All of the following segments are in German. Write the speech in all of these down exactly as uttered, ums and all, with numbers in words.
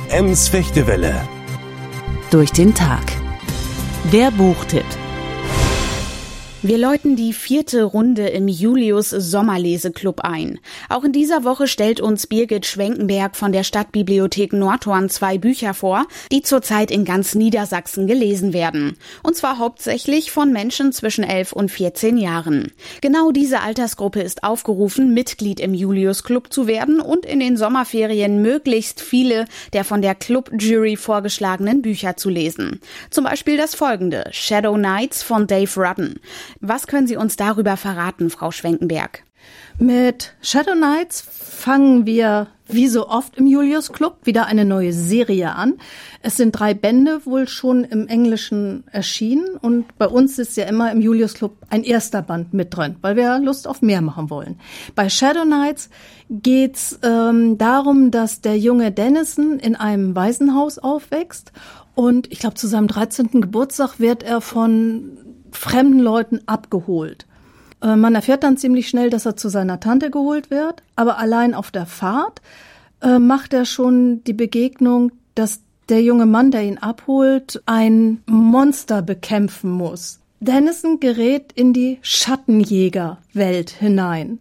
Ems Fechtewelle. Durch den Tag. Der Buchtipp. Wir läuten die vierte Runde im Julius Sommerleseklub ein. Auch in dieser Woche stellt uns Birgit Schwenkenberg von der Stadtbibliothek Nordhorn zwei Bücher vor, die zurzeit in ganz Niedersachsen gelesen werden. Und zwar hauptsächlich von Menschen zwischen elf und vierzehn Jahren. Genau diese Altersgruppe ist aufgerufen, Mitglied im Julius Club zu werden und in den Sommerferien möglichst viele der von der Club-Jury vorgeschlagenen Bücher zu lesen. Zum Beispiel das folgende, Shadow Knights von Dave Rudden. Was können Sie uns darüber verraten, Frau Schwenkenberg? Mit Shadow Knights fangen wir, wie so oft im Julius Club, wieder eine neue Serie an. Es sind drei Bände wohl schon im Englischen erschienen und bei uns ist ja immer im Julius Club ein erster Band mit drin, weil wir Lust auf mehr machen wollen. Bei Shadow Knights geht's ähm, darum, dass der junge Dennison in einem Waisenhaus aufwächst und ich glaube zu seinem dreizehnten Geburtstag wird er von fremden Leuten abgeholt. Äh, man erfährt dann ziemlich schnell, dass er zu seiner Tante geholt wird, aber allein auf der Fahrt äh, macht er schon die Begegnung, dass der junge Mann, der ihn abholt, ein Monster bekämpfen muss. Dennison gerät in die Schattenjägerwelt hinein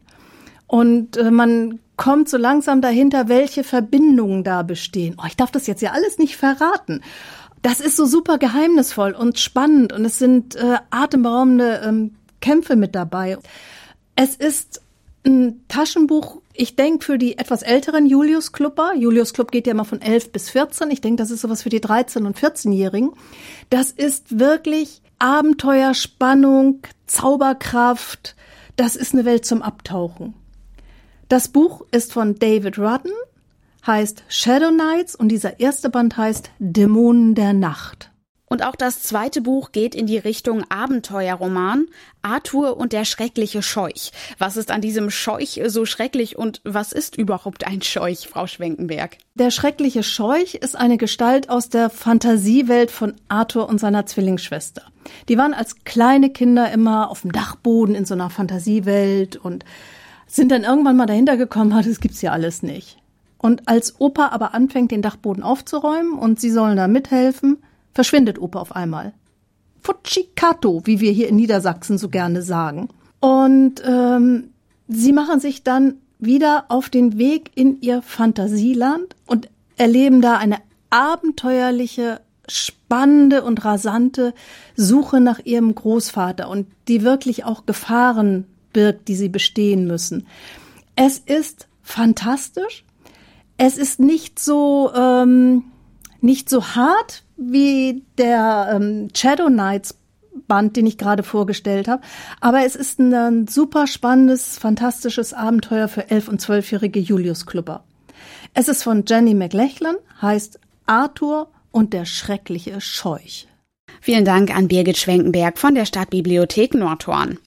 und äh, man kommt so langsam dahinter, welche Verbindungen da bestehen. Oh, ich darf das jetzt ja alles nicht verraten. Das ist so super geheimnisvoll und spannend und es sind äh, atemberaubende ähm, Kämpfe mit dabei. Es ist ein Taschenbuch, ich denke, für die etwas älteren Julius-Clubber. Julius Club geht ja immer von elf bis vierzehn. Ich denke, das ist sowas für die dreizehn- und vierzehnjährigen. Das ist wirklich Abenteuer, Spannung, Zauberkraft. Das ist eine Welt zum Abtauchen. Das Buch ist von David Rudden, heißt Shadow Knights und dieser erste Band heißt Dämonen der Nacht. Und auch das zweite Buch geht in die Richtung Abenteuerroman, Arthur und der schreckliche Scheuch. Was ist an diesem Scheuch so schrecklich und was ist überhaupt ein Scheuch, Frau Schwenkenberg? Der schreckliche Scheuch ist eine Gestalt aus der Fantasiewelt von Arthur und seiner Zwillingsschwester. Die waren als kleine Kinder immer auf dem Dachboden in so einer Fantasiewelt und sind dann irgendwann mal dahinter gekommen, das gibt's ja alles nicht. Und als Opa aber anfängt, den Dachboden aufzuräumen und sie sollen da mithelfen, verschwindet Opa auf einmal. Futsikato, wie wir hier in Niedersachsen so gerne sagen. Und ähm, sie machen sich dann wieder auf den Weg in ihr Fantasieland und erleben da eine abenteuerliche, spannende und rasante Suche nach ihrem Großvater und die wirklich auch Gefahren birgt, die sie bestehen müssen. Es ist fantastisch. Es ist nicht so ähm, nicht so hart wie der ähm, Shadow Knights Band, den ich gerade vorgestellt habe, aber es ist ein, ein super spannendes, fantastisches Abenteuer für elf- und zwölfjährige Julius-Clubber. Es ist von Jenny McLachlan, heißt Arthur und der schreckliche Scheuch. Vielen Dank an Birgit Schwenkenberg von der Stadtbibliothek Nordhorn.